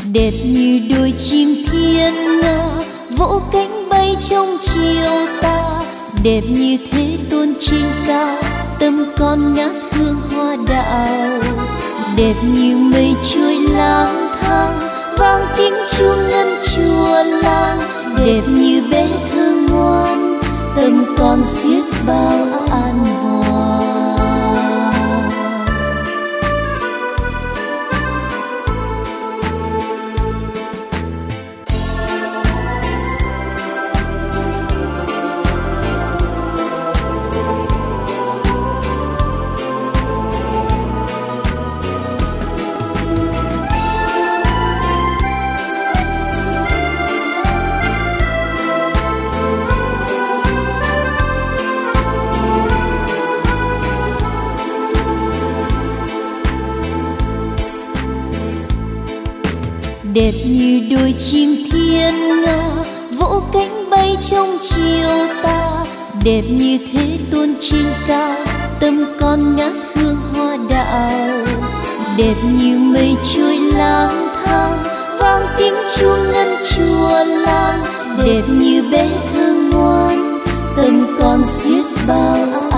Đẹp như đôi chim thiên nga vỗ cánh bay trong chiều ta, đẹp như thế tôn trên cao tâm con ngát hương hoa đào. Đẹp như mây trôi lang thang vang tiếng chuông ngân chùa làng, đẹp như bé thơ ngoan tâm con xiết bao an hòa. Đẹp như đôi chim thiên nga vỗ cánh bay trong chiều ta, đẹp như thế tôn trên cao tâm con ngát hương hoa đào. Đẹp như mây trôi lang thang vang tiếng chuông ngân chùa làng, đẹp như bé thơ ngoan tâm con xiết bao